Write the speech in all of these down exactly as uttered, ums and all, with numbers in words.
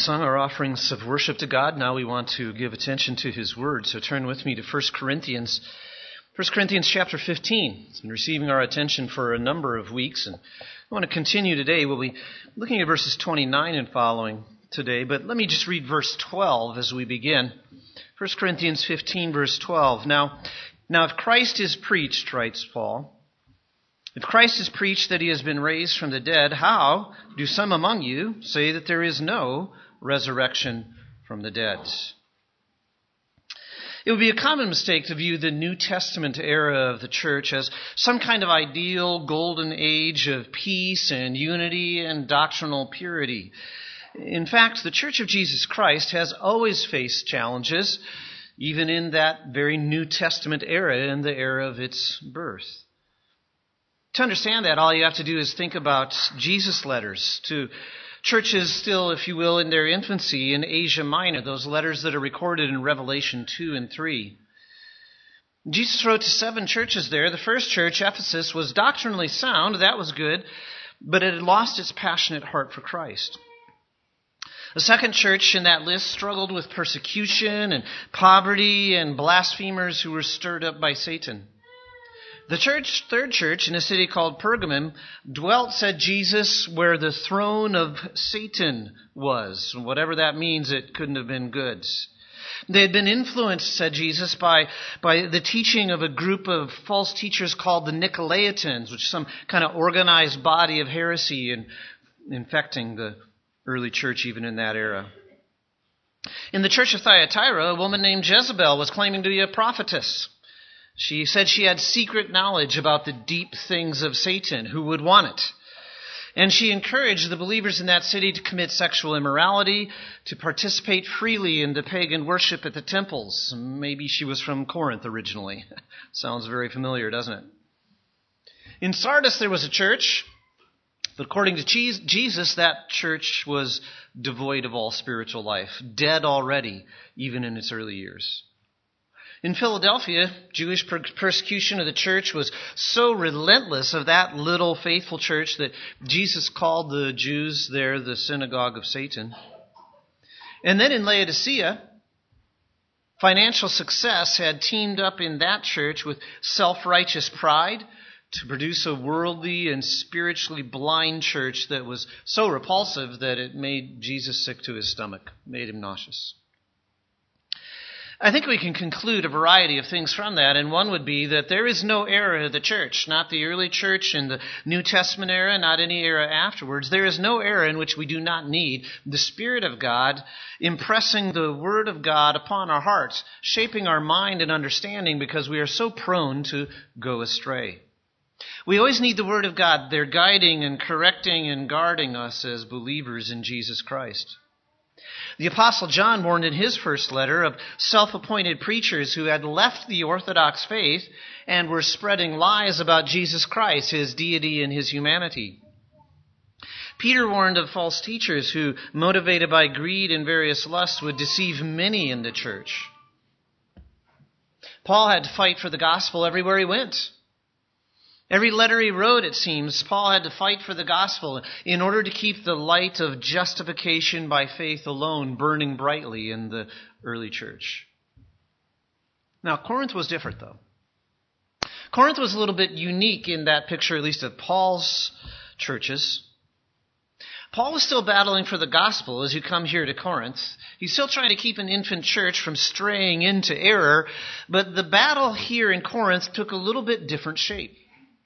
sung our offerings of worship to God. Now we want to give attention to His Word. So turn with me to First Corinthians. First Corinthians chapter fifteen. It's been receiving our attention for a number of weeks, and I want to continue today. We'll be looking at verses twenty-nine and following today, but let me just read verse twelve as we begin. First Corinthians fifteen, verse twelve. Now, now if Christ is preached, writes Paul, if Christ is preached that He has been raised from the dead, how do some among you say that there is no resurrection from the dead? It would be a common mistake to view the New Testament era of the church as some kind of ideal golden age of peace and unity and doctrinal purity. In fact, the Church of Jesus Christ has always faced challenges, even in that very New Testament era, in the era of its birth. To understand that, all you have to do is think about Jesus' letters to churches still, if you will, in their infancy in Asia Minor, those letters that are recorded in Revelation two and three. Jesus wrote to seven churches there. The first church, Ephesus, was doctrinally sound. That was good, but it had lost its passionate heart for Christ. The second church in that list struggled with persecution and poverty and blasphemers who were stirred up by Satan. The church, third church in a city called Pergamum dwelt, said Jesus, where the throne of Satan was. Whatever that means, it couldn't have been good. They had been influenced, said Jesus, by, by the teaching of a group of false teachers called the Nicolaitans, which is some kind of organized body of heresy and infecting the early church even in that era. In the church of Thyatira, a woman named Jezebel was claiming to be a prophetess. She said she had secret knowledge about the deep things of Satan. Who would want it? And she encouraged the believers in that city to commit sexual immorality, to participate freely in the pagan worship at the temples. Maybe she was from Corinth originally. Sounds very familiar, doesn't it? In Sardis there was a church, but according to Jesus, that church was devoid of all spiritual life, dead already, even in its early years. In Philadelphia, Jewish per- persecution of the church was so relentless of that little faithful church that Jesus called the Jews there the synagogue of Satan. And then in Laodicea, financial success had teamed up in that church with self-righteous pride to produce a worldly and spiritually blind church that was so repulsive that it made Jesus sick to his stomach, made him nauseous. I think we can conclude a variety of things from that, and one would be that there is no era of the church, not the early church in the New Testament era, not any era afterwards. There is no era in which we do not need the Spirit of God impressing the Word of God upon our hearts, shaping our mind and understanding because we are so prone to go astray. We always need the Word of God there guiding and correcting and guarding us as believers in Jesus Christ. The Apostle John warned in his first letter of self-appointed preachers who had left the Orthodox faith and were spreading lies about Jesus Christ, His deity and His humanity. Peter warned of false teachers who, motivated by greed and various lusts, would deceive many in the church. Paul had to fight for the gospel everywhere he went. Every letter he wrote, it seems, Paul had to fight for the gospel in order to keep the light of justification by faith alone burning brightly in the early church. Now, Corinth was different, though. Corinth was a little bit unique in that picture, at least of Paul's churches. Paul was still battling for the gospel as you come here to Corinth. He's still trying to keep an infant church from straying into error, but the battle here in Corinth took a little bit different shape.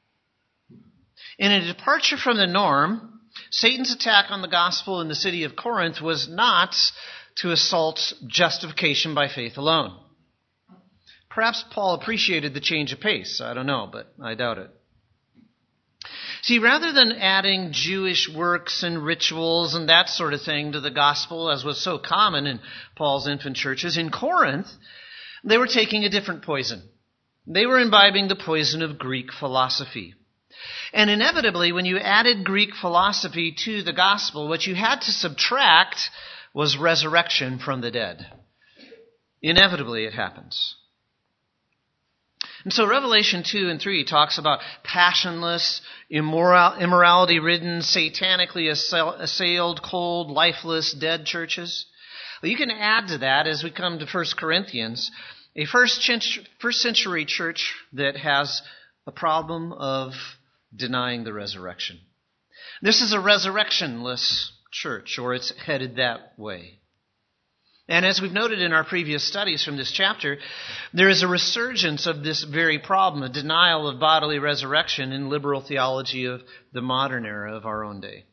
In a departure from the norm, Satan's attack on the gospel in the city of Corinth was not to assault justification by faith alone. Perhaps Paul appreciated the change of pace. I don't know, but I doubt it. See, rather than adding Jewish works and rituals and that sort of thing to the gospel, as was so common in Paul's infant churches, in Corinth, they were taking a different poison. They were imbibing the poison of Greek philosophy. And inevitably, when you added Greek philosophy to the gospel, what you had to subtract was resurrection from the dead. Inevitably, it happens. And so Revelation two and three talks about passionless, immoral, immorality-ridden, satanically assailed, cold, lifeless, dead churches. Well, you can add to that as we come to First Corinthians, a first, first century church that has a problem of denying the resurrection. This is a resurrectionless church, or it's headed that way. And as we've noted in our previous studies from this chapter, there is a resurgence of this very problem, a denial of bodily resurrection in liberal theology of the modern era of our own day.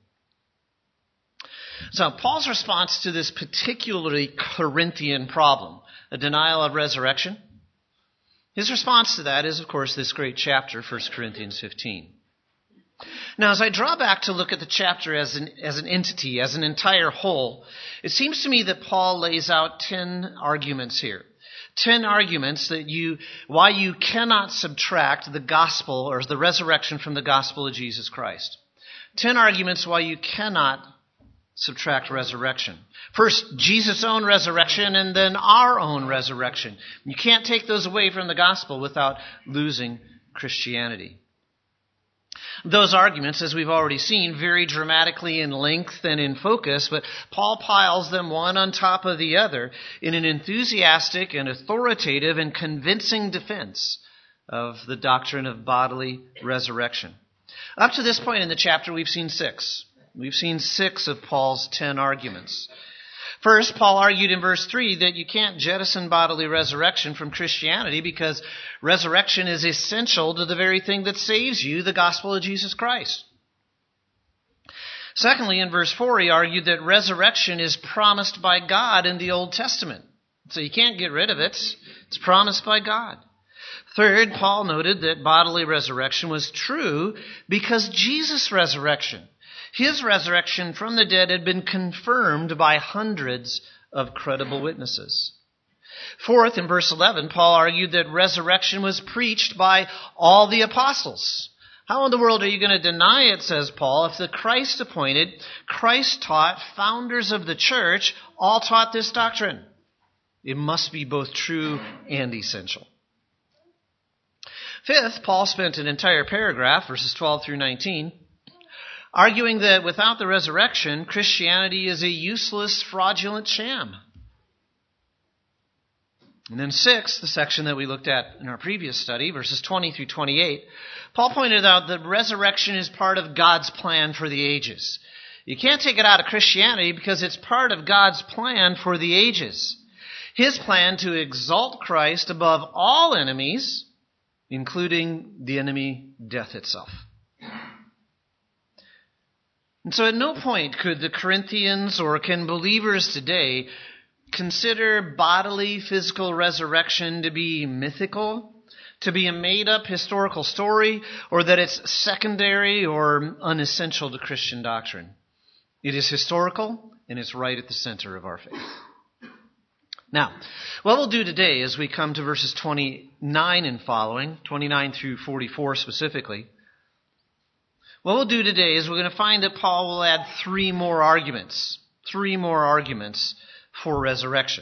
So Paul's response to this particularly Corinthian problem, a denial of resurrection, his response to that is, of course, this great chapter, First Corinthians fifteen. Now, as I draw back to look at the chapter as an, as an entity, as an entire whole, it seems to me that Paul lays out ten arguments here. Ten arguments that you, why you cannot subtract the gospel or the resurrection from the gospel of Jesus Christ. Ten arguments why you cannot subtract resurrection. First, Jesus' own resurrection, and then our own resurrection. You can't take those away from the gospel without losing Christianity. Those arguments, as we've already seen, vary dramatically in length and in focus, but Paul piles them one on top of the other in an enthusiastic and authoritative and convincing defense of the doctrine of bodily resurrection. Up to this point in the chapter, we've seen six. We've seen six of Paul's ten arguments. First, Paul argued in verse three that you can't jettison bodily resurrection from Christianity because resurrection is essential to the very thing that saves you, the gospel of Jesus Christ. Secondly, in verse four, he argued that resurrection is promised by God in the Old Testament. So you can't get rid of it. It's promised by God. Third, Paul noted that bodily resurrection was true because Jesus' resurrection, his resurrection from the dead, had been confirmed by hundreds of credible witnesses. Fourth, in verse eleven, Paul argued that resurrection was preached by all the apostles. How in the world are you going to deny it, says Paul, if the Christ appointed, Christ taught founders of the church all taught this doctrine? It must be both true and essential. Fifth, Paul spent an entire paragraph, verses twelve through nineteen, arguing that without the resurrection, Christianity is a useless, fraudulent sham. And then sixth, the section that we looked at in our previous study, verses twenty through twenty-eight, Paul pointed out that resurrection is part of God's plan for the ages. You can't take it out of Christianity because it's part of God's plan for the ages. His plan to exalt Christ above all enemies, including the enemy, death itself. And so at no point could the Corinthians or can believers today consider bodily physical resurrection to be mythical, to be a made-up historical story, or that it's secondary or unessential to Christian doctrine. It is historical, and it's right at the center of our faith. Now, what we'll do today as we come to verses twenty-nine and following, twenty-nine through forty-four specifically, what we'll do today is we're going to find that Paul will add three more arguments, three more arguments for resurrection.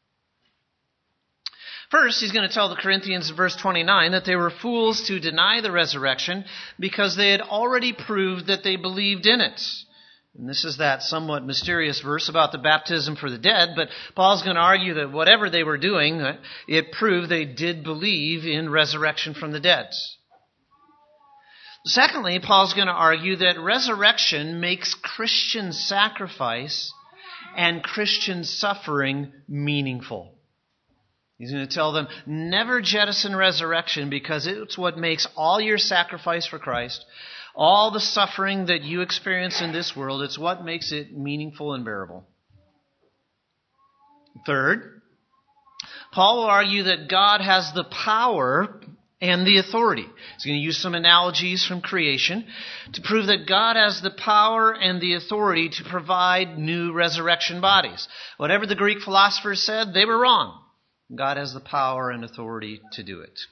First, he's going to tell the Corinthians in verse twenty-nine that they were fools to deny the resurrection because they had already proved that they believed in it. And this is that somewhat mysterious verse about the baptism for the dead, but Paul's going to argue that whatever they were doing, it proved they did believe in resurrection from the dead. Secondly, Paul's going to argue that resurrection makes Christian sacrifice and Christian suffering meaningful. He's going to tell them, never jettison resurrection because it's what makes all your sacrifice for Christ, all the suffering that you experience in this world, it's what makes it meaningful and bearable. Third, Paul will argue that God has the power and the authority. He's going to use some analogies from creation to prove that God has the power and the authority to provide new resurrection bodies. Whatever the Greek philosophers said, they were wrong. God has the power and authority to do it.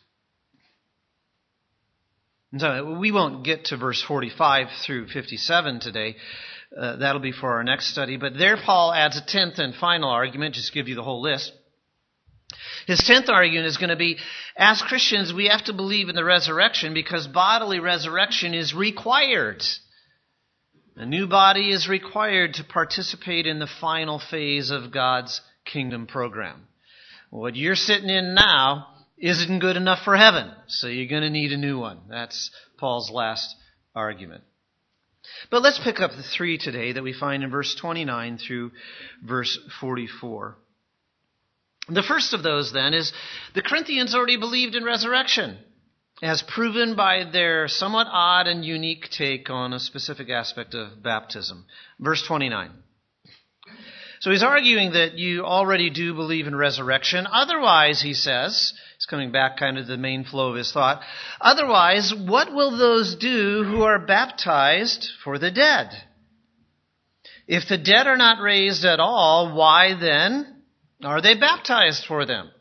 And so we won't get to verse forty-five through fifty-seven today. Uh, that'll be for our next study. But there Paul adds a tenth and final argument, just to give you the whole list. His tenth argument is going to be, as Christians, we have to believe in the resurrection because bodily resurrection is required. A new body is required to participate in the final phase of God's kingdom program. What you're sitting in now isn't good enough for heaven, so you're going to need a new one. That's Paul's last argument. But let's pick up the three today that we find in verse twenty-nine through verse forty-four. The first of those, then, is the Corinthians already believed in resurrection, as proven by their somewhat odd and unique take on a specific aspect of baptism. Verse twenty-nine. So he's arguing that you already do believe in resurrection. Otherwise, he says, he's coming back kind of to the main flow of his thought, otherwise, what will those do who are baptized for the dead? If the dead are not raised at all, why then are they baptized for them?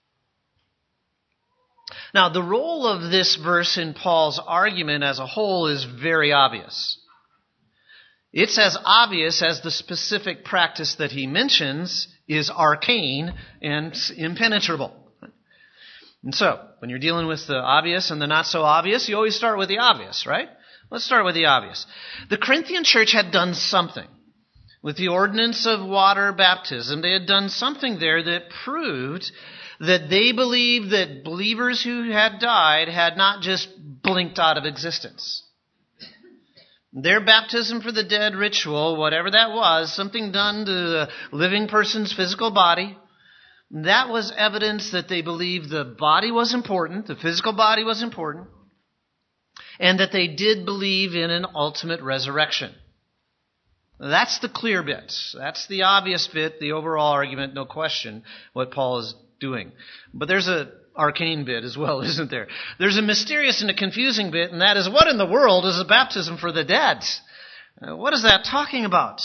Now, the role of this verse in Paul's argument as a whole is very obvious. It's as obvious as the specific practice that he mentions is arcane and impenetrable. And so, when you're dealing with the obvious and the not so obvious, you always start with the obvious, right? Let's start with the obvious. The Corinthian church had done something. With the ordinance of water baptism, they had done something there that proved that they believed that believers who had died had not just blinked out of existence. Their baptism for the dead ritual, whatever that was, something done to the living person's physical body, that was evidence that they believed the body was important, the physical body was important, and that they did believe in an ultimate resurrection. That's the clear bit. That's the obvious bit, the overall argument, no question, what Paul is doing. But there's a arcane bit as well, isn't there? There's a mysterious and a confusing bit, and that is, what in the world is a baptism for the dead? Uh, what is that talking about?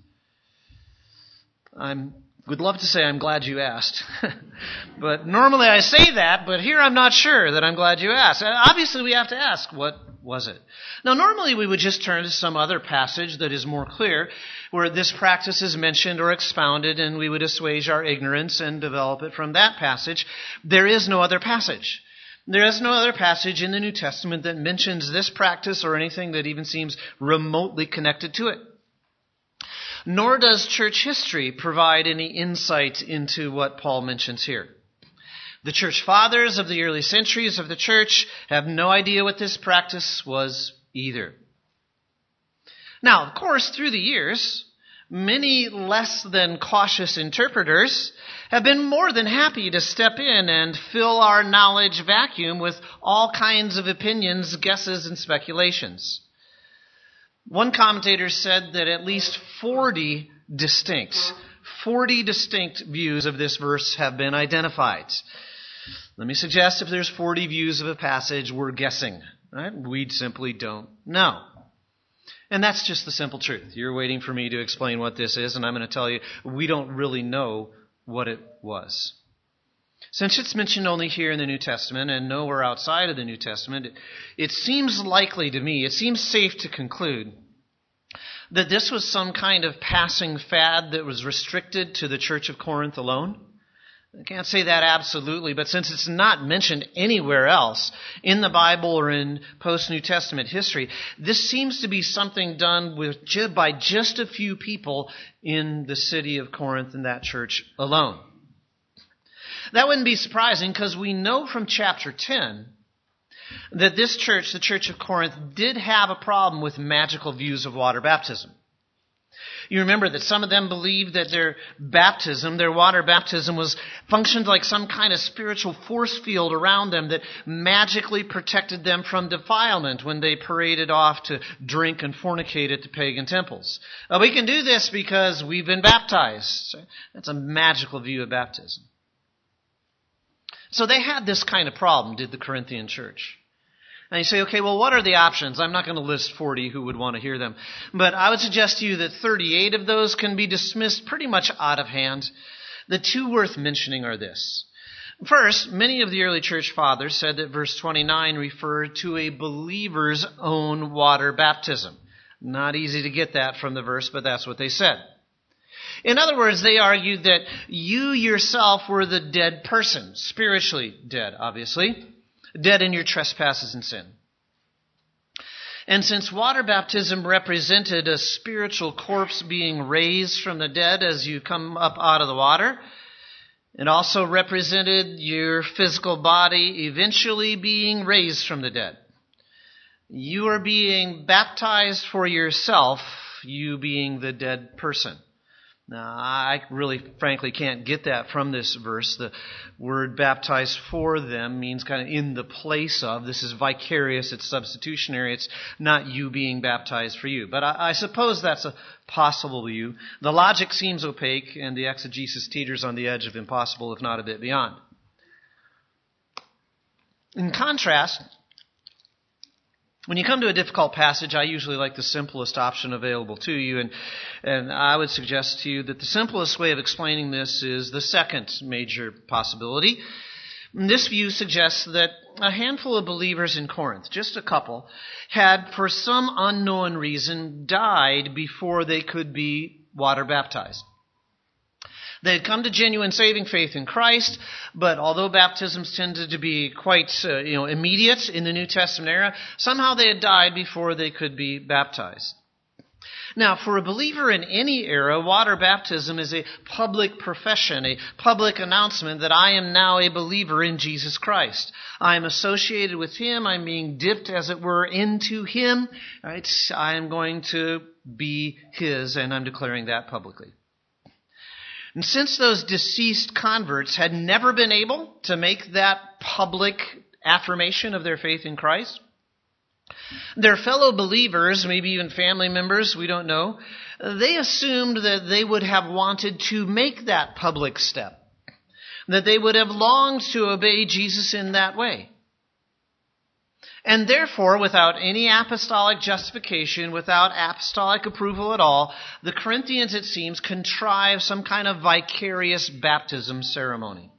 I would love to say I'm glad you asked. But normally I say that, but here I'm not sure that I'm glad you asked. Uh, obviously we have to ask, what was it? Now normally we would just turn to some other passage that is more clear, where this practice is mentioned or expounded, and we would assuage our ignorance and develop it from that passage. There is no other passage. There is no other passage in the New Testament that mentions this practice or anything that even seems remotely connected to it. Nor does church history provide any insight into what Paul mentions here. The church fathers of the early centuries of the church have no idea what this practice was either. Now, of course, through the years, many less than cautious interpreters have been more than happy to step in and fill our knowledge vacuum with all kinds of opinions, guesses, and speculations. One commentator said that at least forty distinct, forty distinct views of this verse have been identified. Let me suggest if there's forty views of a passage, we're guessing, right? We simply don't know. And that's just the simple truth. You're waiting for me to explain what this is, and I'm going to tell you, we don't really know what it was. Since it's mentioned only here in the New Testament and nowhere outside of the New Testament, it, it seems likely to me, it seems safe to conclude that this was some kind of passing fad that was restricted to the Church of Corinth alone. I can't say that absolutely, but since it's not mentioned anywhere else in the Bible or in post-New Testament history, this seems to be something done with ju- by just a few people in the city of Corinth and that church alone. That wouldn't be surprising because we know from chapter ten that this church, the Church of Corinth, did have a problem with magical views of water baptism. You remember that some of them believed that their baptism, their water baptism, was functioned like some kind of spiritual force field around them that magically protected them from defilement when they paraded off to drink and fornicate at the pagan temples. Uh, we can do this because we've been baptized. That's a magical view of baptism. So they had this kind of problem, did the Corinthian church. And you say, okay, well, what are the options? I'm not going to list forty who would want to hear them. But I would suggest to you that thirty-eight of those can be dismissed pretty much out of hand. The two worth mentioning are this. First, many of the early church fathers said that verse twenty-nine referred to a believer's own water baptism. Not easy to get that from the verse, but that's what they said. In other words, they argued that you yourself were the dead person, spiritually dead, obviously, dead in your trespasses and sin. And since water baptism represented a spiritual corpse being raised from the dead as you come up out of the water, it also represented your physical body eventually being raised from the dead. You are being baptized for yourself, you being the dead person. Now, I really, frankly, can't get that from this verse. The word baptized for them means kind of in the place of. This is vicarious, it's substitutionary, it's not you being baptized for you. But I, I suppose that's a possible view. The logic seems opaque, and the exegesis teeters on the edge of impossible, if not a bit beyond. In contrast, when you come to a difficult passage, I usually like the simplest option available to you, and, and I would suggest to you that the simplest way of explaining this is the second major possibility. This view suggests that a handful of believers in Corinth, just a couple, had, for some unknown reason, died before they could be water baptized. They had come to genuine saving faith in Christ, but although baptisms tended to be quite uh, you know, immediate in the New Testament era, somehow they had died before they could be baptized. Now, for a believer in any era, water baptism is a public profession, a public announcement that I am now a believer in Jesus Christ. I am associated with Him. I'm being dipped, as it were, into Him. Right? I am going to be His, and I'm declaring that publicly. And since those deceased converts had never been able to make that public affirmation of their faith in Christ, their fellow believers, maybe even family members, we don't know, they assumed that they would have wanted to make that public step, that they would have longed to obey Jesus in that way. And therefore, without any apostolic justification, without apostolic approval at all, the Corinthians, it seems, contrive some kind of vicarious baptism ceremony.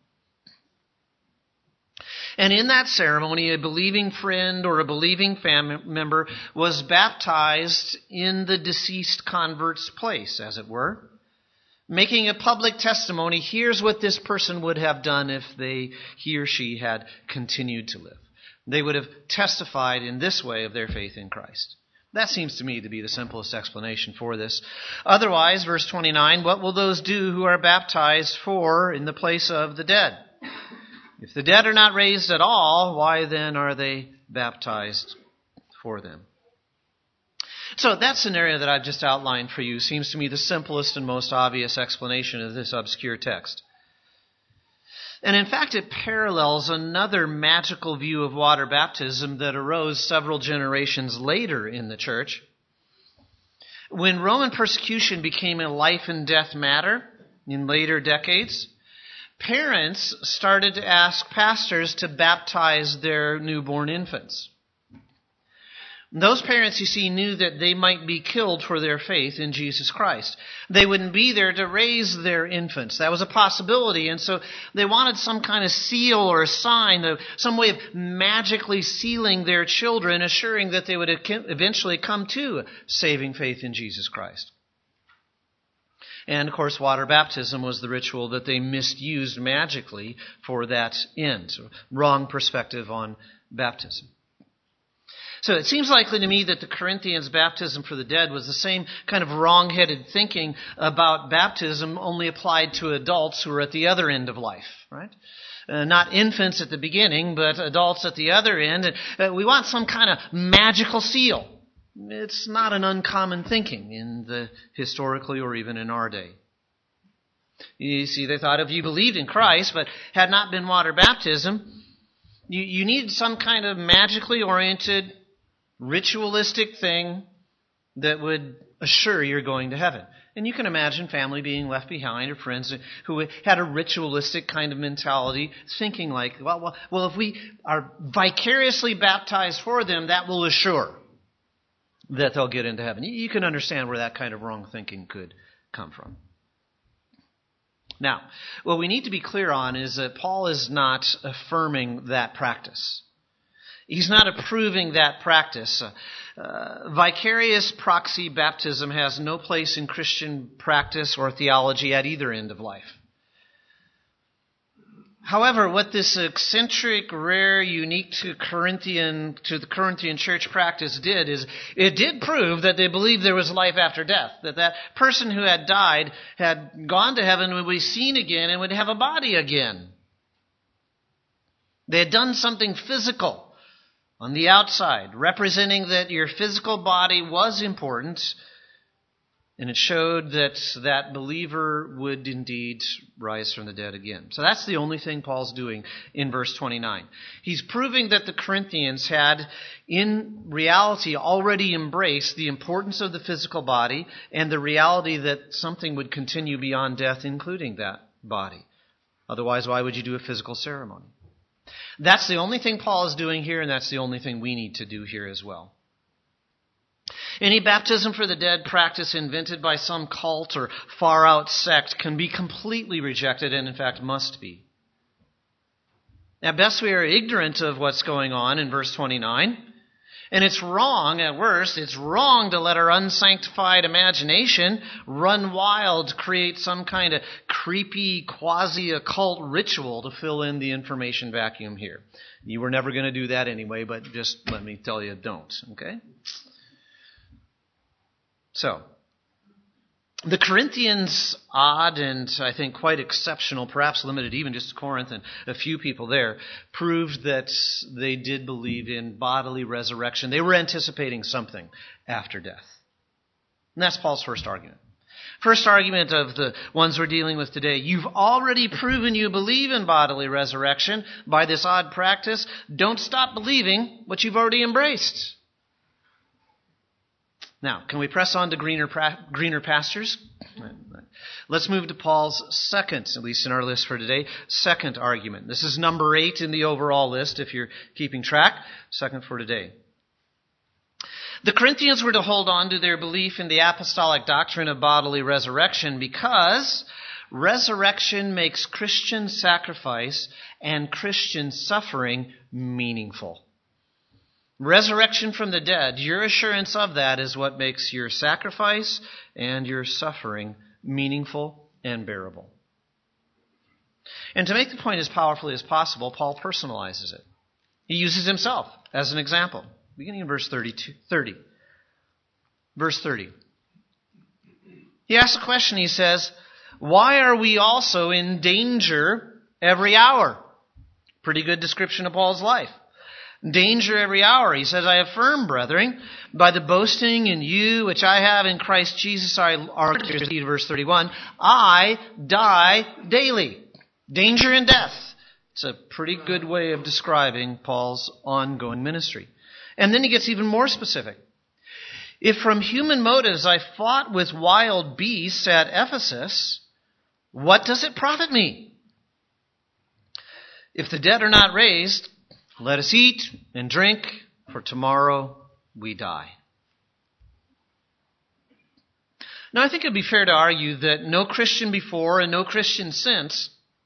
And in that ceremony, a believing friend or a believing family member was baptized in the deceased convert's place, as it were, making a public testimony. Here's what this person would have done if they, he or she had continued to live. They would have testified in this way of their faith in Christ. That seems to me to be the simplest explanation for this. Otherwise, verse twenty-nine, what will those do who are baptized for in the place of the dead? If the dead are not raised at all, why then are they baptized for them? So that scenario that I've just outlined for you seems to me the simplest and most obvious explanation of this obscure text. And in fact, it parallels another magical view of water baptism that arose several generations later in the church. When Roman persecution became a life and death matter in later decades, parents started to ask pastors to baptize their newborn infants. Those parents, you see, knew that they might be killed for their faith in Jesus Christ. They wouldn't be there to raise their infants. That was a possibility. And so they wanted some kind of seal or a sign, some way of magically sealing their children, assuring that they would eventually come to saving faith in Jesus Christ. And, of course, water baptism was the ritual that they misused magically for that end. So, wrong perspective on baptism. So it seems likely to me that the Corinthians' baptism for the dead was the same kind of wrong-headed thinking about baptism, only applied to adults who are at the other end of life, right? Uh, not infants at the beginning, but adults at the other end. And, uh, we want some kind of magical seal. It's not an uncommon thinking in the historically or even in our day. You see, they thought if you believed in Christ but had not been water baptism, you, you needed some kind of magically oriented, ritualistic thing that would assure you're going to heaven. And you can imagine family being left behind or friends who had a ritualistic kind of mentality, thinking like, well, well, well if we are vicariously baptized for them, that will assure that they'll get into heaven. You can understand where that kind of wrong thinking could come from. Now, what we need to be clear on is that Paul is not affirming that practice. He's not approving that practice. Uh, vicarious proxy baptism has no place in Christian practice or theology at either end of life. However, what this eccentric, rare, unique to Corinthian, to the Corinthian church practice did is it did prove that they believed there was life after death. That that person who had died had gone to heaven, would be seen again, and would have a body again. They had done something physical on the outside, representing that your physical body was important, and it showed that that believer would indeed rise from the dead again. So that's the only thing Paul's doing in verse twenty-nine. He's proving that the Corinthians had, in reality, already embraced the importance of the physical body and the reality that something would continue beyond death, including that body. Otherwise, why would you do a physical ceremony? That's the only thing Paul is doing here, and that's the only thing we need to do here as well. Any baptism for the dead practice invented by some cult or far-out sect can be completely rejected, and in fact must be. At best, we are ignorant of what's going on in verse twenty-nine. And it's wrong, at worst, it's wrong to let our unsanctified imagination run wild to create some kind of creepy, quasi-occult ritual to fill in the information vacuum here. You were never going to do that anyway, but just let me tell you, don't, okay? So, the Corinthians, odd and I think quite exceptional, perhaps limited even just to Corinth and a few people there, proved that they did believe in bodily resurrection. They were anticipating something after death. And that's Paul's first argument. First argument of the ones we're dealing with today. You've already proven you believe in bodily resurrection by this odd practice. Don't stop believing what you've already embraced. Now, can we press on to greener greener pastures? Let's move to Paul's second, at least in our list for today, second argument. This is number eight in the overall list, if you're keeping track. Second for today. The Corinthians were to hold on to their belief in the apostolic doctrine of bodily resurrection because resurrection makes Christian sacrifice and Christian suffering meaningful. Resurrection from the dead, your assurance of that is what makes your sacrifice and your suffering meaningful and bearable. And to make the point as powerfully as possible, Paul personalizes it. He uses himself as an example, beginning in verse thirty-two, thirty. Verse thirty. He asks a question, he says, "Why are we also in danger every hour?" Pretty good description of Paul's life. Danger every hour. He says, "I affirm, brethren, by the boasting in you which I have in Christ Jesus our Lord," verse thirty-one, "I die daily." Danger and death. It's a pretty good way of describing Paul's ongoing ministry. And then he gets even more specific. "If from human motives I fought with wild beasts at Ephesus, what does it profit me? If the dead are not raised, let us eat and drink, for tomorrow we die." Now, I think it would be fair to argue that no Christian before and no Christian since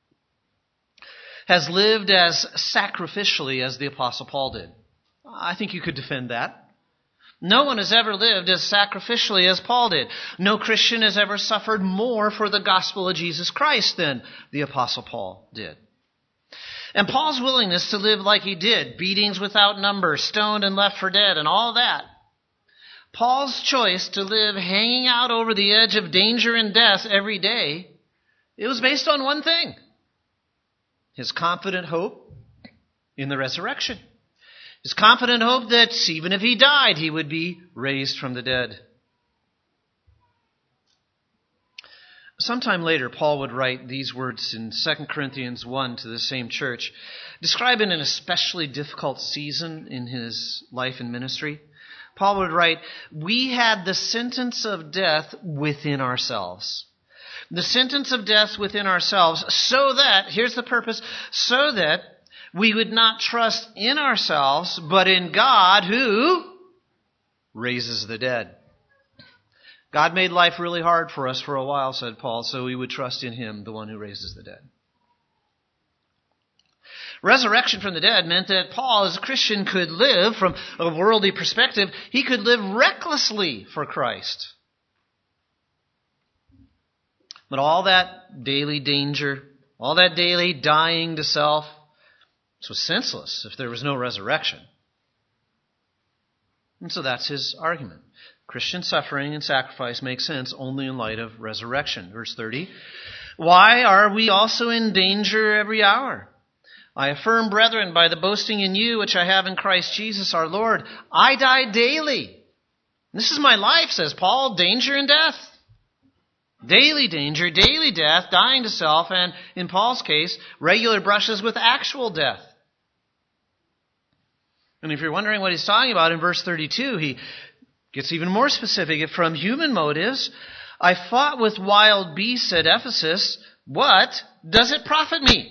has lived as sacrificially as the Apostle Paul did. I think you could defend that. No one has ever lived as sacrificially as Paul did. No Christian has ever suffered more for the gospel of Jesus Christ than the Apostle Paul did. And Paul's willingness to live like he did, beatings without number, stoned and left for dead, and all that. Paul's choice to live hanging out over the edge of danger and death every day, it was based on one thing: his confident hope in the resurrection. His confident hope that even if he died, he would be raised from the dead. Sometime later, Paul would write these words in Second Corinthians one to the same church, describing an especially difficult season in his life and ministry. Paul would write, "We had the sentence of death within ourselves." The sentence of death within ourselves, so that, here's the purpose, so that we would not trust in ourselves, but in God who raises the dead. God made life really hard for us for a while, said Paul, so we would trust in Him, the one who raises the dead. Resurrection from the dead meant that Paul, as a Christian, could live, from a worldly perspective, he could live recklessly for Christ. But all that daily danger, all that daily dying to self, this was senseless if there was no resurrection. And so that's his argument. Christian suffering and sacrifice make sense only in light of resurrection. Verse thirty, why are we also in danger every hour? I affirm, brethren, by the boasting in you which I have in Christ Jesus our Lord, I die daily. This is my life, says Paul, danger and death. Daily danger, daily death, dying to self, and in Paul's case, regular brushes with actual death. And if you're wondering what he's talking about in verse thirty-two, he gets even more specific. From human motives, I fought with wild beasts at Ephesus. What does it profit me?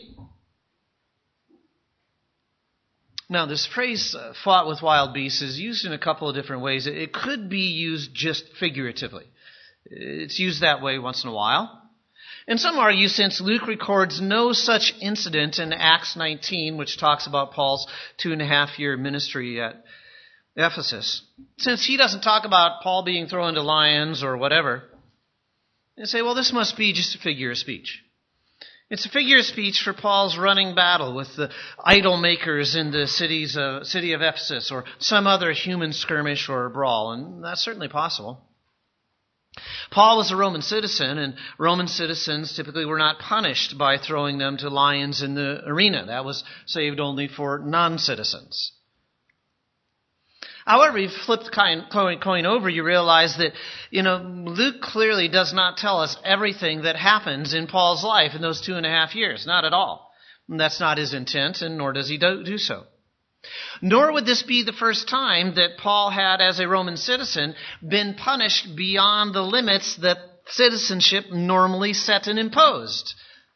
Now, this phrase, uh, fought with wild beasts, is used in a couple of different ways. It, it could be used just figuratively. It's used that way once in a while. And some argue, since Luke records no such incident in Acts nineteen, which talks about Paul's two and a half year ministry at Ephesus, since he doesn't talk about Paul being thrown into lions or whatever, they say, well, this must be just a figure of speech. It's a figure of speech for Paul's running battle with the idol makers in the cities of, city of Ephesus, or some other human skirmish or brawl, and that's certainly possible. Paul was a Roman citizen, and Roman citizens typically were not punished by throwing them to lions in the arena. That was saved only for non-citizens. However, you flip the coin over, you realize that, you know, Luke clearly does not tell us everything that happens in Paul's life in those two and a half years. Not at all. And that's not his intent, and nor does he do so. Nor would this be the first time that Paul had, as a Roman citizen, been punished beyond the limits that citizenship normally set and imposed.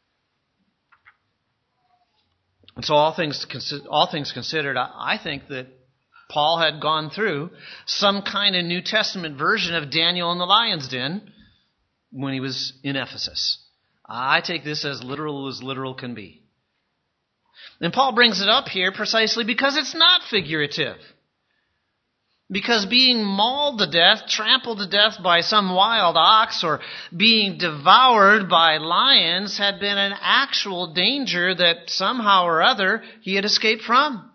And so all things, all things considered, I think that Paul had gone through some kind of New Testament version of Daniel in the lion's den when he was in Ephesus. I take this as literal as literal can be. And Paul brings it up here precisely because it's not figurative. Because being mauled to death, trampled to death by some wild ox, or being devoured by lions had been an actual danger that somehow or other he had escaped from.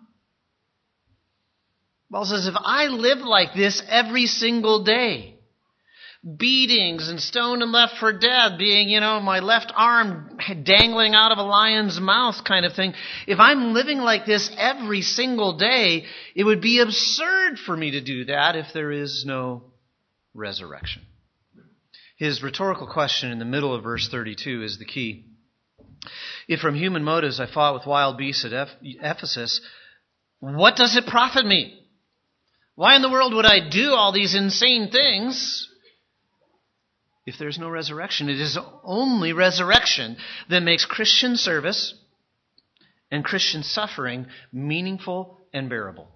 Paul says, if I live like this every single day, beatings and stoned and left for dead, being, you know, my left arm dangling out of a lion's mouth kind of thing, if I'm living like this every single day, it would be absurd for me to do that if there is no resurrection. His rhetorical question in the middle of verse thirty-two is the key. If from human motives I fought with wild beasts at Ephesus, what does it profit me? Why in the world would I do all these insane things if there's no resurrection? It is only resurrection that makes Christian service and Christian suffering meaningful and bearable.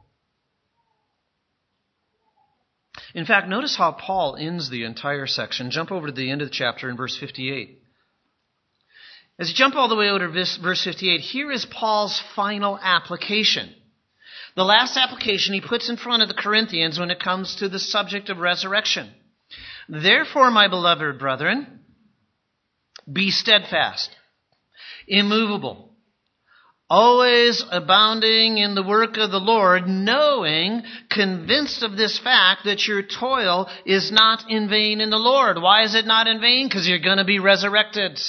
In fact, notice how Paul ends the entire section. Jump over to the end of the chapter in verse fifty-eight. As you jump all the way over to verse fifty-eight, here is Paul's final application. The last application he puts in front of the Corinthians when it comes to the subject of resurrection. Therefore, my beloved brethren, be steadfast, immovable, always abounding in the work of the Lord, knowing, convinced of this fact, that your toil is not in vain in the Lord. Why is it not in vain? Because you're going to be resurrected.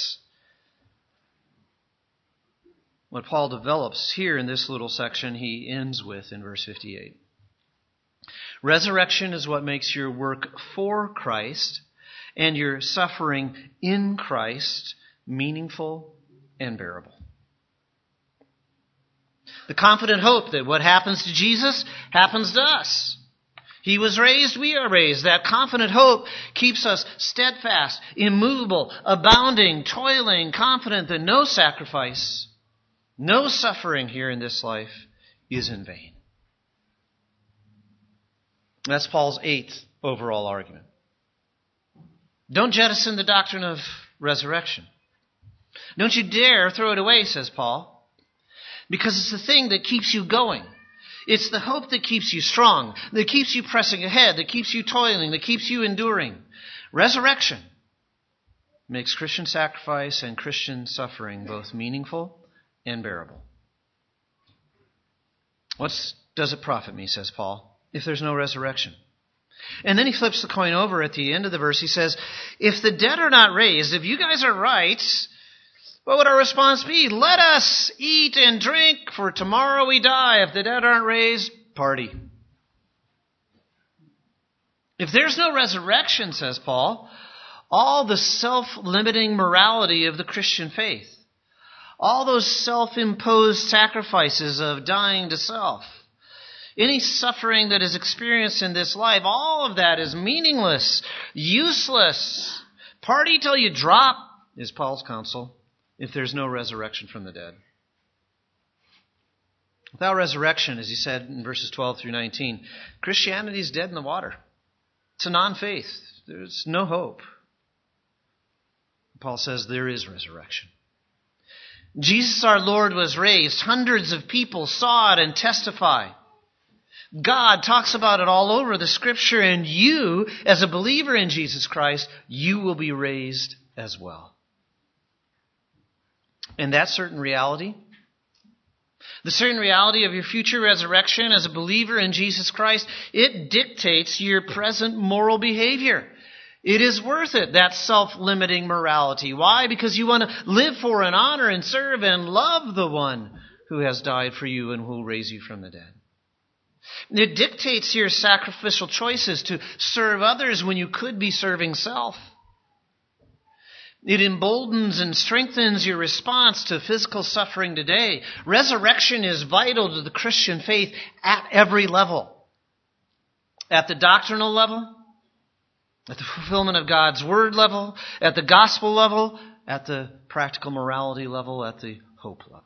What Paul develops here in this little section, he ends with in verse fifty-eight. Resurrection is what makes your work for Christ and your suffering in Christ meaningful and bearable. The confident hope that what happens to Jesus happens to us. He was raised, we are raised. That confident hope keeps us steadfast, immovable, abounding, toiling, confident that no sacrifice, no suffering here in this life is in vain. That's Paul's eighth overall argument. Don't jettison the doctrine of resurrection. Don't you dare throw it away, says Paul. Because it's the thing that keeps you going. It's the hope that keeps you strong, that keeps you pressing ahead, that keeps you toiling, that keeps you enduring. Resurrection makes Christian sacrifice and Christian suffering both meaningful and bearable. What does it profit me, says Paul, if there's no resurrection? And then he flips the coin over at the end of the verse. He says, if the dead are not raised, if you guys are right, what would our response be? Let us eat and drink, for tomorrow we die. If the dead aren't raised, party. If there's no resurrection, says Paul, all the self-limiting morality of the Christian faith, all those self-imposed sacrifices of dying to self, any suffering that is experienced in this life, all of that is meaningless, useless. Party till you drop, is Paul's counsel, if there's no resurrection from the dead. Without resurrection, as he said in verses twelve through nineteen, Christianity is dead in the water. It's a non-faith. There's no hope. Paul says there is resurrection. Jesus our Lord was raised. Hundreds of people saw it and testify. God talks about it all over the Scripture, and you, as a believer in Jesus Christ, you will be raised as well. And that certain reality, the certain reality of your future resurrection as a believer in Jesus Christ, it dictates your present moral behavior. It is worth it, that self-limiting morality. Why? Because you want to live for and honor and serve and love the one who has died for you and who will raise you from the dead. It dictates your sacrificial choices to serve others when you could be serving self. It emboldens and strengthens your response to physical suffering today. Resurrection is vital to the Christian faith at every level. At the doctrinal level, at the fulfillment of God's word level, at the gospel level, at the practical morality level, at the hope level.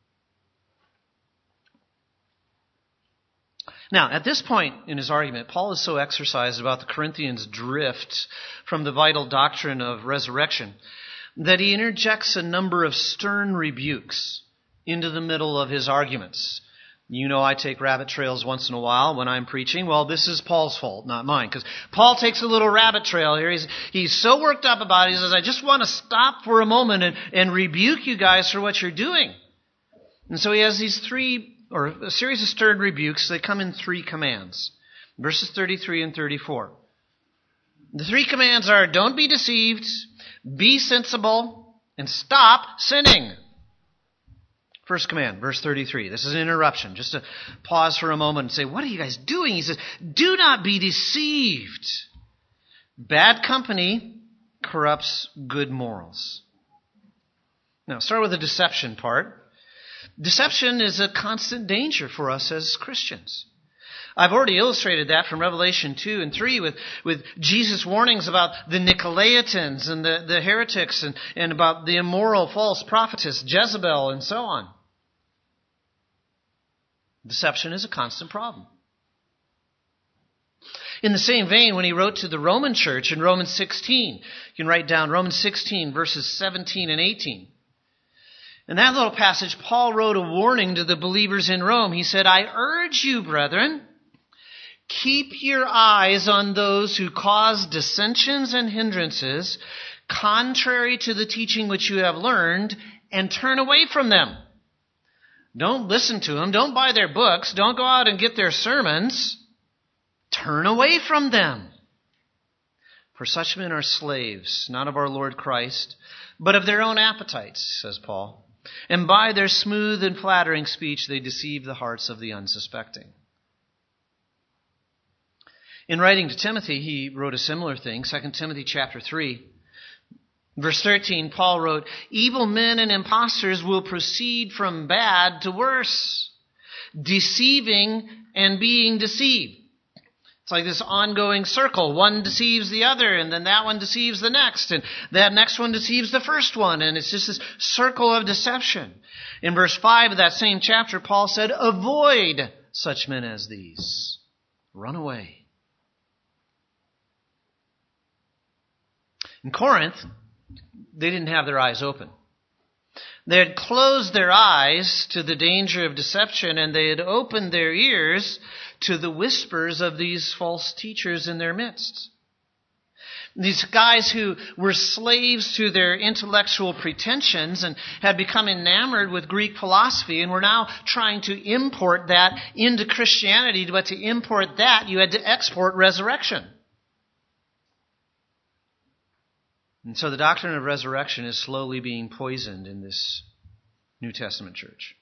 Now, at this point in his argument, Paul is so exercised about the Corinthians' drift from the vital doctrine of resurrection that he interjects a number of stern rebukes into the middle of his arguments. You know I take rabbit trails once in a while when I'm preaching. Well, this is Paul's fault, not mine, because Paul takes a little rabbit trail here. He's, he's so worked up about it, he says, I just want to stop for a moment and, and rebuke you guys for what you're doing. And so he has these three or a series of stern rebukes. They come in three commands. Verses thirty-three and thirty-four. The three commands are, don't be deceived, be sensible, and stop sinning. First command, verse thirty-three. This is an interruption. Just to pause for a moment and say, what are you guys doing? He says, do not be deceived. Bad company corrupts good morals. Now, start with the deception part. Deception is a constant danger for us as Christians. I've already illustrated that from Revelation two and three with, with Jesus' warnings about the Nicolaitans and the, the heretics and, and about the immoral false prophetess Jezebel and so on. Deception is a constant problem. In the same vein, when he wrote to the Roman church in Romans sixteen, you can write down Romans sixteen, verses seventeen and eighteen. In that little passage, Paul wrote a warning to the believers in Rome. He said, I urge you, brethren, keep your eyes on those who cause dissensions and hindrances, contrary to the teaching which you have learned, and turn away from them. Don't listen to them. Don't buy their books. Don't go out and get their sermons. Turn away from them. For such men are slaves, not of our Lord Christ, but of their own appetites, says Paul. And by their smooth and flattering speech, they deceive the hearts of the unsuspecting. In writing to Timothy, he wrote a similar thing. Second Timothy chapter three, verse thirteen, Paul wrote, evil men and impostors will proceed from bad to worse, deceiving and being deceived. It's like this ongoing circle. One deceives the other, and then that one deceives the next, and that next one deceives the first one, and it's just this circle of deception. In verse five of that same chapter, Paul said, avoid such men as these. Run away. In Corinth, they didn't have their eyes open. They had closed their eyes to the danger of deception, and they had opened their ears to the whispers of these false teachers in their midst. These guys who were slaves to their intellectual pretensions and had become enamored with Greek philosophy and were now trying to import that into Christianity. But to import that, you had to export resurrection. And so the doctrine of resurrection is slowly being poisoned in this New Testament church.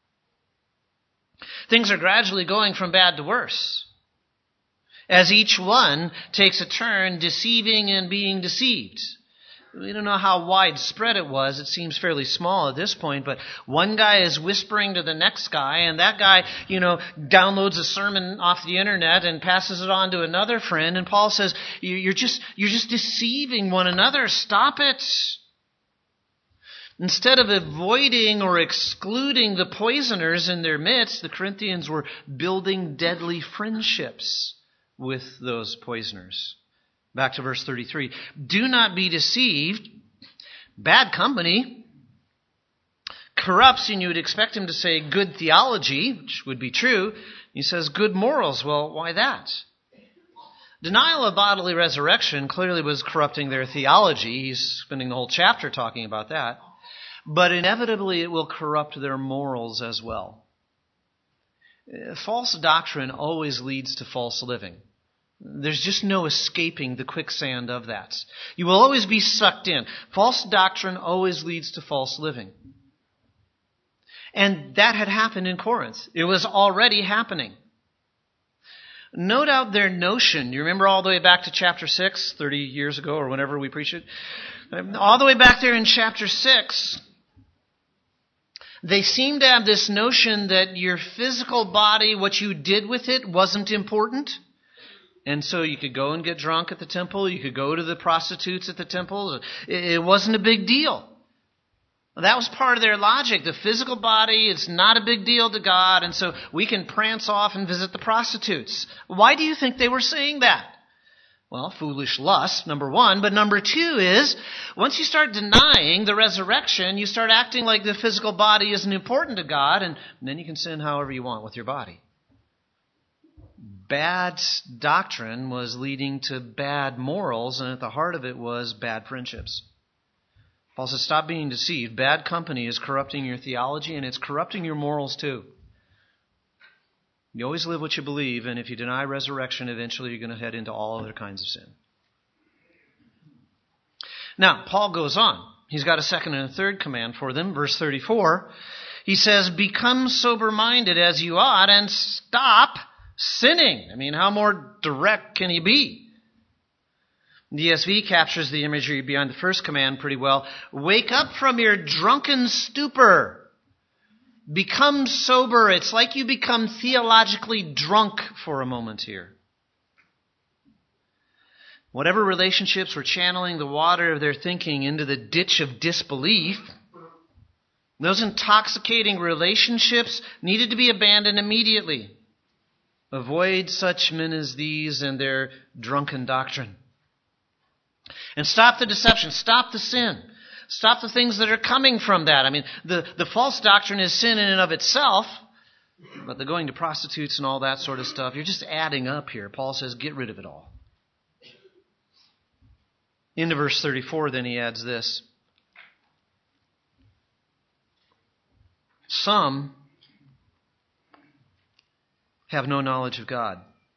Things are gradually going from bad to worse, as each one takes a turn deceiving and being deceived. We don't know how widespread it was. It seems fairly small at this point, but one guy is whispering to the next guy, and that guy, you know, downloads a sermon off the internet and passes it on to another friend, and Paul says, you're just, you're just deceiving one another. Stop it. Instead of avoiding or excluding the poisoners in their midst, the Corinthians were building deadly friendships with those poisoners. Back to verse thirty-three. Do not be deceived. Bad company corrupts, and you would expect him to say good theology, which would be true. He says good morals. Well, why that? Denial of bodily resurrection clearly was corrupting their theology. He's spending the whole chapter talking about that. But inevitably it will corrupt their morals as well. False doctrine always leads to false living. There's just no escaping the quicksand of that. You will always be sucked in. False doctrine always leads to false living. And that had happened in Corinth. It was already happening. Note out their notion. You remember all the way back to chapter six, thirty years ago or whenever we preached it? All the way back there in chapter six, they seem to have this notion that your physical body, what you did with it, wasn't important. And so you could go and get drunk at the temple. You could go to the prostitutes at the temple. It wasn't a big deal. That was part of their logic. The physical body, it's not a big deal to God, and so we can prance off and visit the prostitutes. Why do you think they were saying that? Well, foolish lust, number one. But number two is, once you start denying the resurrection, you start acting like the physical body isn't important to God, and then you can sin however you want with your body. Bad doctrine was leading to bad morals, and at the heart of it was bad friendships. Paul says, stop being deceived. Bad company is corrupting your theology, and it's corrupting your morals too. You always live what you believe, and if you deny resurrection, eventually you're going to head into all other kinds of sin. Now, Paul goes on. He's got a second and a third command for them. Verse thirty-four, he says, become sober-minded as you ought, and stop sinning. I mean, how more direct can he be? The E S V captures the imagery behind the first command pretty well. Wake up from your drunken stupor. Become sober. It's like you become theologically drunk for a moment here. Whatever relationships were channeling the water of their thinking into the ditch of disbelief, those intoxicating relationships needed to be abandoned immediately. Avoid such men as these and their drunken doctrine. And stop the deception. Stop the sin. Stop the things that are coming from that. I mean, the, the false doctrine is sin in and of itself, but the going to prostitutes and all that sort of stuff, you're just adding up here. Paul says, get rid of it all. Into verse thirty-four, then he adds this. Some have no knowledge of God.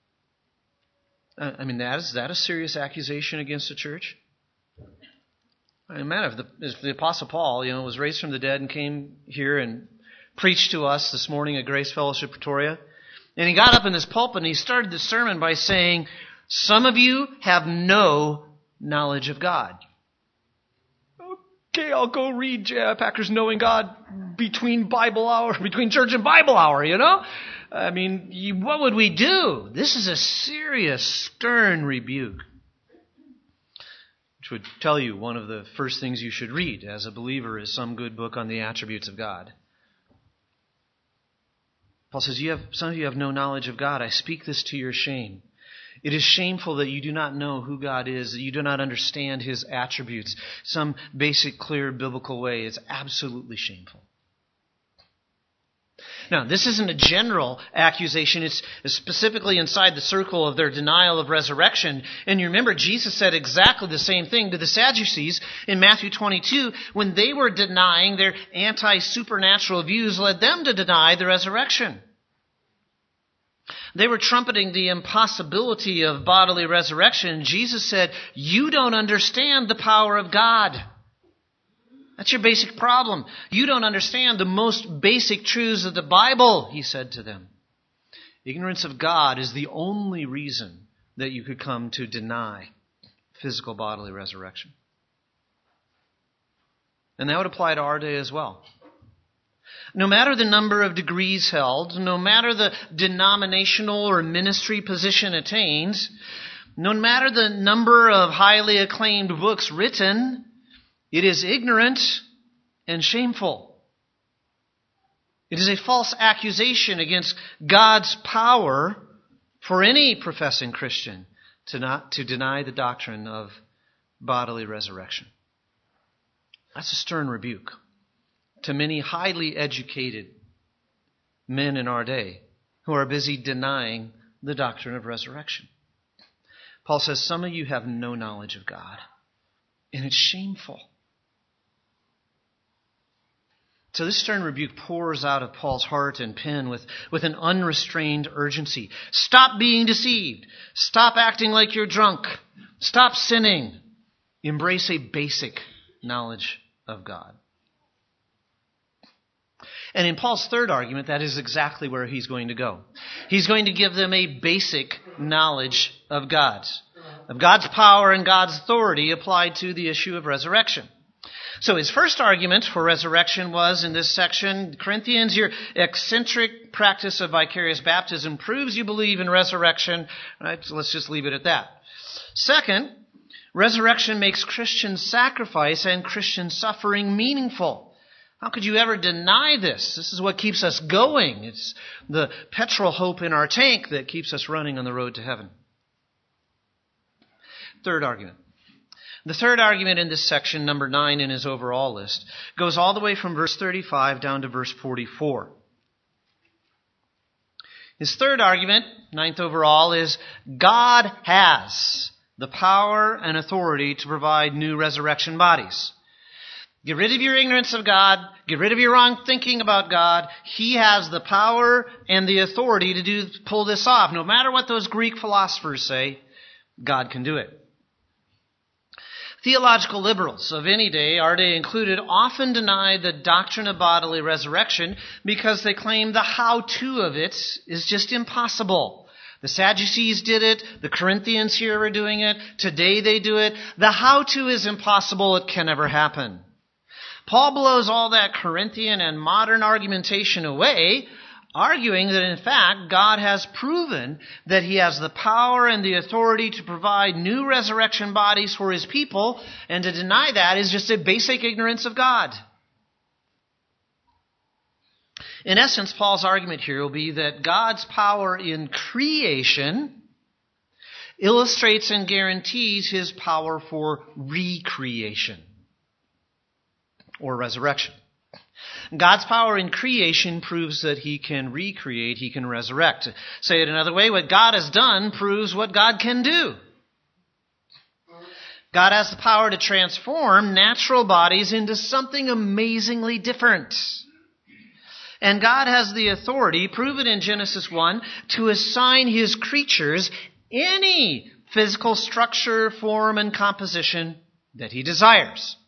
I mean, that is that a serious accusation against the church? I mean, man, if the, if the Apostle Paul, you know, was raised from the dead and came here and preached to us this morning at Grace Fellowship Pretoria, and he got up in his pulpit and he started the sermon by saying, some of you have no knowledge of God. Okay, I'll go read uh, Packer's Knowing God between Bible hour, between church and Bible hour, you know? I mean, you, what would we do? This is a serious, stern rebuke, which would tell you one of the first things you should read as a believer is some good book on the attributes of God. Paul says, "You have some of you have no knowledge of God. I speak this to your shame. It is shameful that you do not know who God is, that you do not understand His attributes, some basic, clear, biblical way. It's absolutely shameful. Now, this isn't a general accusation. It's specifically inside the circle of their denial of resurrection. And you remember, Jesus said exactly the same thing to the Sadducees in Matthew twenty-two when they were denying their anti-supernatural views, led them to deny the resurrection. They were trumpeting the impossibility of bodily resurrection. Jesus said, you don't understand the power of God. That's your basic problem. You don't understand the most basic truths of the Bible, he said to them. Ignorance of God is the only reason that you could come to deny physical bodily resurrection. And that would apply to our day as well. No matter the number of degrees held, no matter the denominational or ministry position attained, no matter the number of highly acclaimed books written, it is ignorant and shameful. It is a false accusation against God's power for any professing Christian to not to deny the doctrine of bodily resurrection. That's a stern rebuke to many highly educated men in our day who are busy denying the doctrine of resurrection. Paul says, some of you have no knowledge of God, and it's shameful. So this stern rebuke pours out of Paul's heart and pen with, with an unrestrained urgency. Stop being deceived. Stop acting like you're drunk. Stop sinning. Embrace a basic knowledge of God. And in Paul's third argument, that is exactly where he's going to go. He's going to give them a basic knowledge of God, of God's power and God's authority applied to the issue of resurrection. So his first argument for resurrection was in this section, Corinthians, your eccentric practice of vicarious baptism proves you believe in resurrection. Right? So let's just leave it at that. Second, resurrection makes Christian sacrifice and Christian suffering meaningful. How could you ever deny this? This is what keeps us going. It's the petrol hope in our tank that keeps us running on the road to heaven. Third argument. The third argument in this section, number nine in his overall list, goes all the way from verse thirty-five down to verse forty-four. His third argument, ninth overall, is God has the power and authority to provide new resurrection bodies. Get rid of your ignorance of God. Get rid of your wrong thinking about God. He has the power and the authority to do pull this off. No matter what those Greek philosophers say, God can do it. Theological liberals of any day, our day included, often deny the doctrine of bodily resurrection because they claim the how-to of it is just impossible. The Sadducees did it. The Corinthians here are doing it. Today they do it. The how-to is impossible. It can never happen. Paul blows all that Corinthian and modern argumentation away, arguing that in fact God has proven that He has the power and the authority to provide new resurrection bodies for His people, and to deny that is just a basic ignorance of God. In essence, Paul's argument here will be that God's power in creation illustrates and guarantees His power for recreation, or resurrection. God's power in creation proves that He can recreate, He can resurrect. Say it another way, what God has done proves what God can do. God has the power to transform natural bodies into something amazingly different. And God has the authority, proven in Genesis one, to assign His creatures any physical structure, form, and composition that He desires.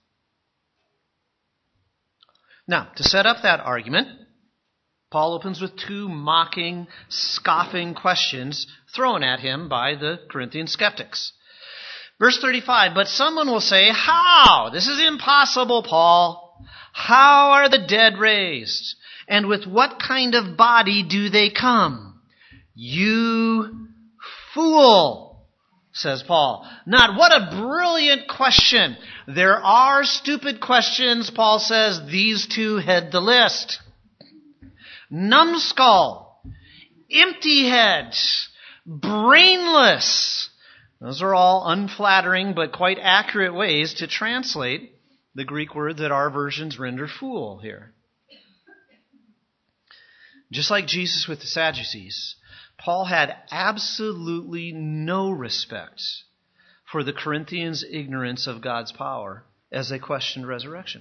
Now, to set up that argument, Paul opens with two mocking, scoffing questions thrown at him by the Corinthian skeptics. Verse thirty-five, but someone will say, how? This is impossible, Paul. How are the dead raised? And with what kind of body do they come? You fool, says Paul. Not what a brilliant question. There are stupid questions, Paul says. These two head the list. Numbskull, empty head, brainless. Those are all unflattering but quite accurate ways to translate the Greek word that our versions render fool here. Just like Jesus with the Sadducees, Paul had absolutely no respect for the Corinthians' ignorance of God's power as they questioned resurrection.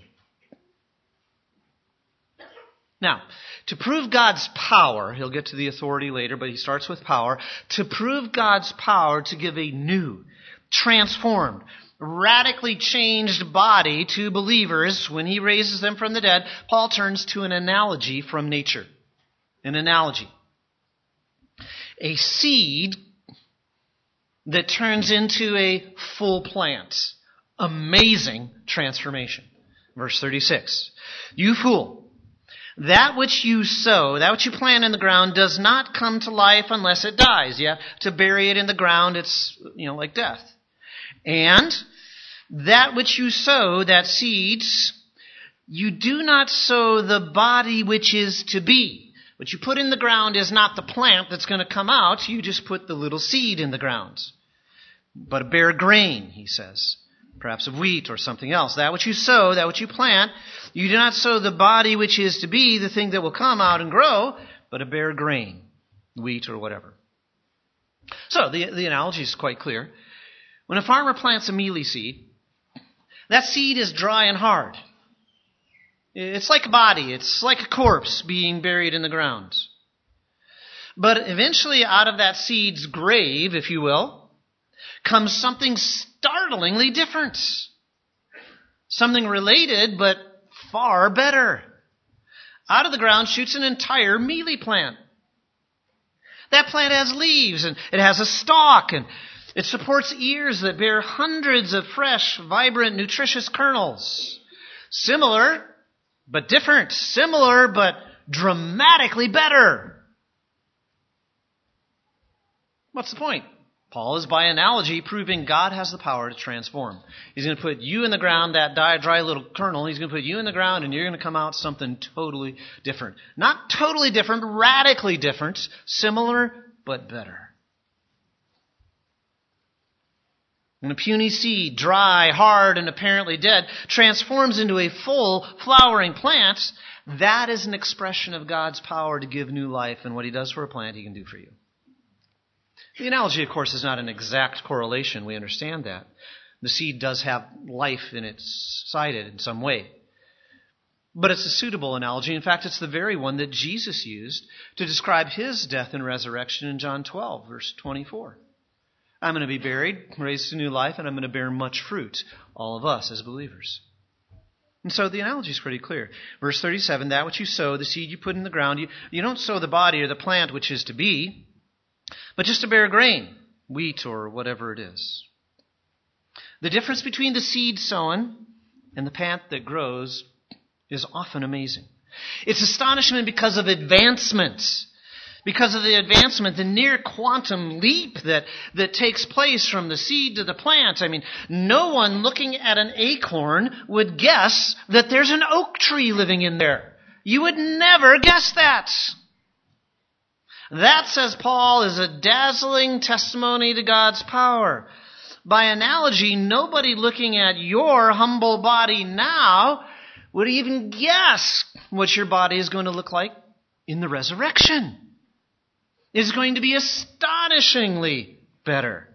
Now, to prove God's power, he'll get to the authority later, but he starts with power. To prove God's power to give a new, transformed, radically changed body to believers when he raises them from the dead, Paul turns to an analogy from nature. An analogy. A seed that turns into a full plant. Amazing transformation. Verse thirty-six. You fool, that which you sow, that which you plant in the ground does not come to life unless it dies. You have to bury it in the ground. It's, you know, like death. And that which you sow, that seeds, you do not sow the body which is to be. What you put in the ground is not the plant that's going to come out. You just put the little seed in the ground. But a bare grain, he says. Perhaps of wheat or something else. That which you sow, that which you plant, you do not sow the body which is to be, the thing that will come out and grow, but a bare grain, wheat or whatever. So the, the analogy is quite clear. When a farmer plants a mealy seed, that seed is dry and hard. It's like a body. It's like a corpse being buried in the ground. But eventually out of that seed's grave, if you will, comes something startlingly different. Something related, but far better. Out of the ground shoots an entire mealy plant. That plant has leaves, and it has a stalk, and it supports ears that bear hundreds of fresh, vibrant, nutritious kernels. Similar, but different. Similar, but dramatically better. What's the point? Paul is, by analogy, proving God has the power to transform. He's going to put you in the ground, that dry little kernel. He's going to put you in the ground, and you're going to come out something totally different. Not totally different, radically different. Similar, but better. And a puny seed, dry, hard, and apparently dead, transforms into a full, flowering plant. That is an expression of God's power to give new life, and what he does for a plant, he can do for you. The analogy, of course, is not an exact correlation. We understand that. The seed does have life in its side in some way. But it's a suitable analogy. In fact, it's the very one that Jesus used to describe his death and resurrection in John twelve, verse twenty-four. I'm going to be buried, raised to new life, and I'm going to bear much fruit, all of us as believers. And so the analogy is pretty clear. Verse thirty-seven, that which you sow, the seed you put in the ground, you, you don't sow the body or the plant which is to be, but just a bare grain, wheat or whatever it is. The difference between the seed sown and the plant that grows is often amazing. It's astonishment because of advancement. Because of the advancement, the near quantum leap that, that takes place from the seed to the plant. I mean, no one looking at an acorn would guess that there's an oak tree living in there. You would never guess that. That, says Paul, is a dazzling testimony to God's power. By analogy, nobody looking at your humble body now would even guess what your body is going to look like in the resurrection. It's going to be astonishingly better.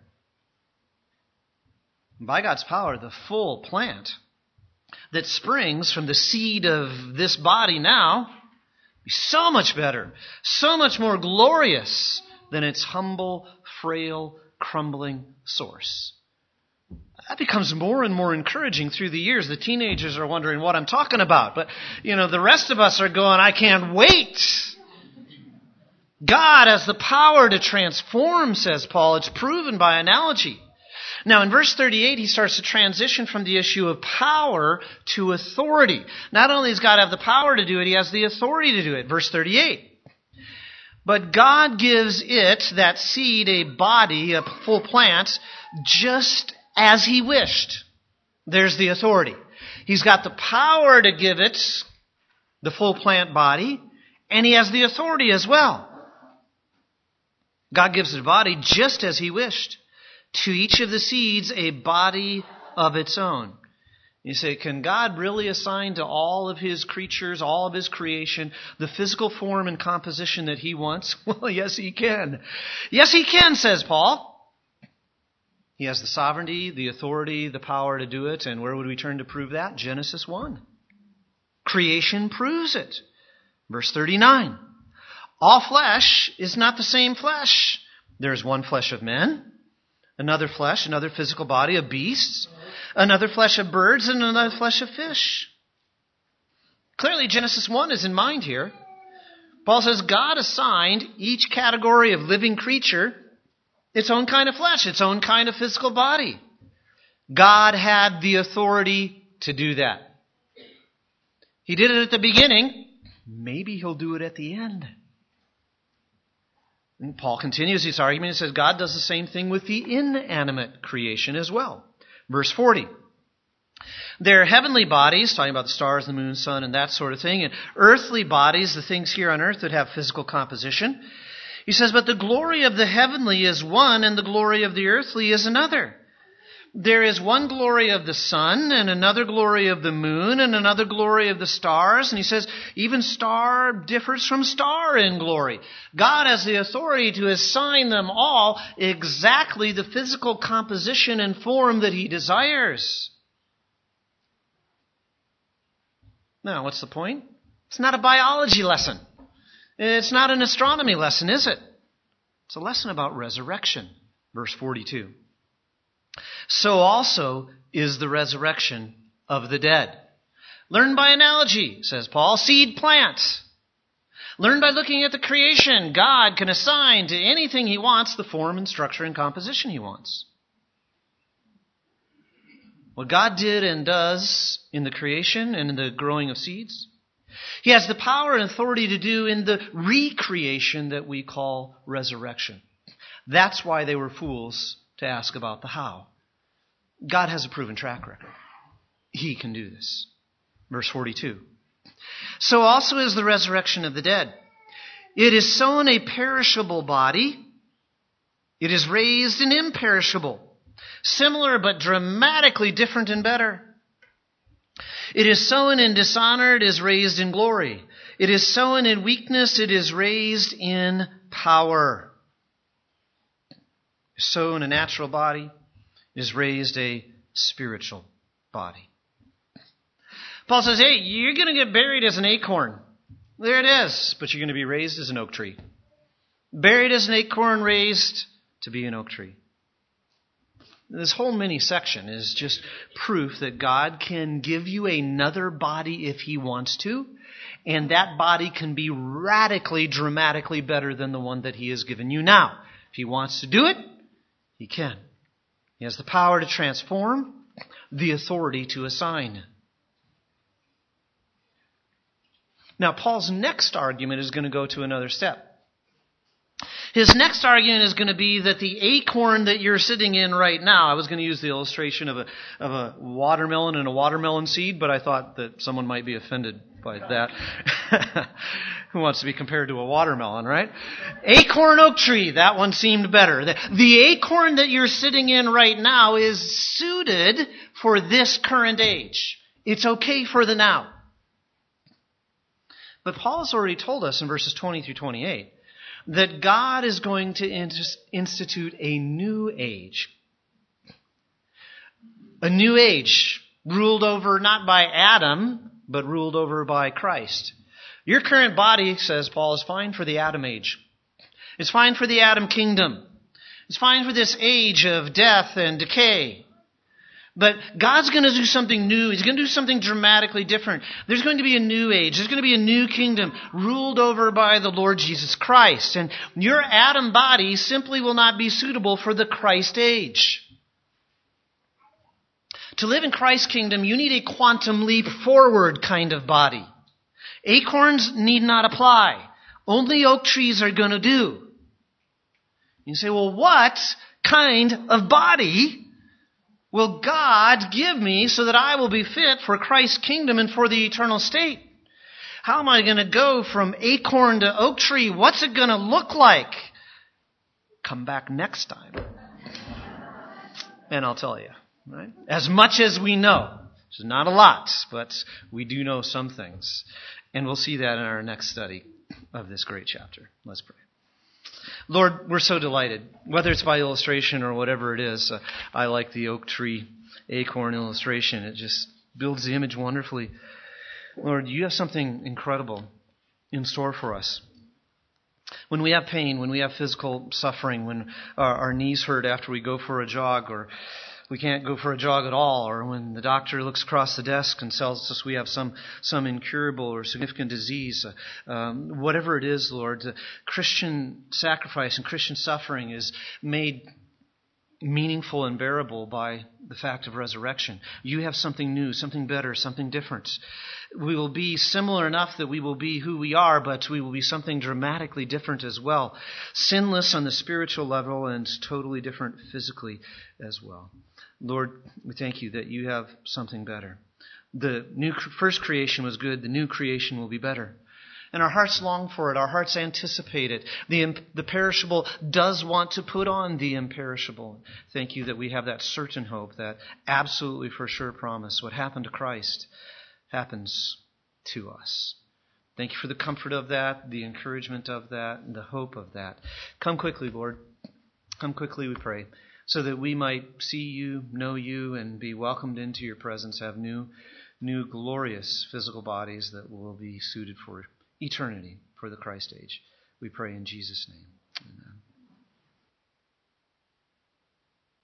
By God's power, the full plant that springs from the seed of this body now be so much better, so much more glorious than its humble, frail, crumbling source. That becomes more and more encouraging through the years. The teenagers are wondering what I'm talking about. But, you know, the rest of us are going, I can't wait. God has the power to transform, says Paul. It's proven by analogy. Now, in verse thirty-eight, he starts to transition from the issue of power to authority. Not only does God have the power to do it, he has the authority to do it. Verse thirty-eight. But God gives it, that seed, a body, a full plant, just as he wished. There's the authority. He's got the power to give it the full plant body, and he has the authority as well. God gives it a body just as he wished. To each of the seeds, a body of its own. You say, can God really assign to all of his creatures, all of his creation, the physical form and composition that he wants? Well, yes, he can. Yes, he can, says Paul. He has the sovereignty, the authority, the power to do it. And where would we turn to prove that? Genesis one. Creation proves it. Verse thirty-nine. All flesh is not the same flesh. There is one flesh of men, another flesh, another physical body of beasts, another flesh of birds, and another flesh of fish. Clearly, Genesis one is in mind here. Paul says God assigned each category of living creature its own kind of flesh, its own kind of physical body. God had the authority to do that. He did it at the beginning. Maybe he'll do it at the end. And Paul continues his argument. He says God does the same thing with the inanimate creation as well. Verse forty. There are heavenly bodies, talking about the stars, the moon, sun, and that sort of thing, and earthly bodies, the things here on earth that have physical composition. He says, but the glory of the heavenly is one, and the glory of the earthly is another. There is one glory of the sun, and another glory of the moon, and another glory of the stars. And he says, even star differs from star in glory. God has the authority to assign them all exactly the physical composition and form that he desires. Now, what's the point? It's not a biology lesson. It's not an astronomy lesson, is it? It's a lesson about resurrection. Verse forty-two. So also is the resurrection of the dead. Learn by analogy, says Paul. Seed plants. Learn by looking at the creation. God can assign to anything he wants the form and structure and composition he wants. What God did and does in the creation and in the growing of seeds, he has the power and authority to do in the recreation that we call resurrection. That's why they were fools to ask about the how. God has a proven track record. He can do this. Verse forty-two. So also is the resurrection of the dead. It is sown a perishable body. It is raised an imperishable. Similar but dramatically different and better. It is sown in dishonor, it is raised in glory. It is sown in weakness, it is raised in power. Sown a natural body, it is raised a spiritual body. Paul says, hey, you're going to get buried as an acorn. There it is, but you're going to be raised as an oak tree. Buried as an acorn, raised to be an oak tree. This whole mini section is just proof that God can give you another body if he wants to, and that body can be radically, dramatically better than the one that he has given you now. If he wants to do it, he can. He has the power to transform, the authority to assign. Now, Paul's next argument is going to go to another step. His next argument is going to be that the acorn that you're sitting in right now, I was going to use the illustration of a of a watermelon and a watermelon seed, but I thought that someone might be offended by that. Who wants to be compared to a watermelon, right? Acorn oak tree, that one seemed better. The, the acorn that you're sitting in right now is suited for this current age. It's okay for the now. But Paul has already told us in verses twenty through twenty-eight that God is going to institute a new age. A new age ruled over not by Adam, but ruled over by Christ. Your current body, says Paul, is fine for the Adam age. It's fine for the Adam kingdom. It's fine for this age of death and decay. But God's going to do something new. He's going to do something dramatically different. There's going to be a new age. There's going to be a new kingdom ruled over by the Lord Jesus Christ. And your Adam body simply will not be suitable for the Christ age. To live in Christ's kingdom, you need a quantum leap forward kind of body. Acorns need not apply. Only oak trees are going to do. You say, well, what kind of body will God give me so that I will be fit for Christ's kingdom and for the eternal state? How am I going to go from acorn to oak tree? What's it going to look like? come back next time. And I'll tell you, right? As much as we know, which is not a lot, but we do know some things. And we'll see that in our next study of this great chapter. Let's pray. Lord, we're so delighted, whether it's by illustration or whatever it is. Uh, I like the oak tree acorn illustration. It just builds the image wonderfully. Lord, you have something incredible in store for us. When we have pain, when we have physical suffering, when our, our knees hurt after we go for a jog, or we can't go for a jog at all, or when the doctor looks across the desk and tells us we have some, some incurable or significant disease, uh, um, whatever it is, Lord, uh, Christian sacrifice and Christian suffering is made meaningful and bearable by the fact of resurrection. You have something new, something better, something different. We will be similar enough that we will be who we are, but we will be something dramatically different as well. Sinless on the spiritual level and totally different physically as well. Lord, we thank you that you have something better. The new first creation was good. The new creation will be better. And our hearts long for it. Our hearts anticipate it. The, the perishable does want to put on the imperishable. Thank you that we have that certain hope, that absolutely for sure promise. What happened to Christ happens to us. Thank you for the comfort of that, the encouragement of that, and the hope of that. Come quickly, Lord. Come quickly, we pray, so that we might see you, know you, and be welcomed into your presence, have new, new glorious physical bodies that will be suited for eternity, for the Christ age. We pray in Jesus' name.